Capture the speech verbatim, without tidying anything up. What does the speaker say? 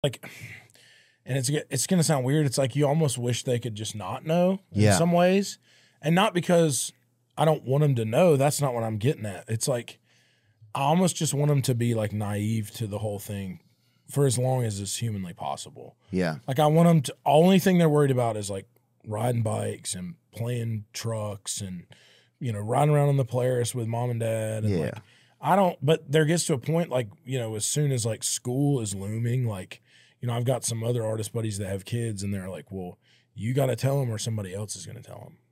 like, and it's it's gonna sound weird. It's like you almost wish they could just not know in Yeah. some ways, and not because I don't want them to know. That's not what I'm getting at. It's like I almost just want them to be like naive to the whole thing for as long as is humanly possible. Yeah. Like I want them to. Only thing they're worried about is like riding bikes and playing trucks and you know riding around on the Polaris with mom and dad. And Yeah. like, I don't. But there gets to a point like you know as soon as like school is looming, like you know I've got some other artist buddies that have kids and they're like, well, you got to tell them or somebody else is going to tell them.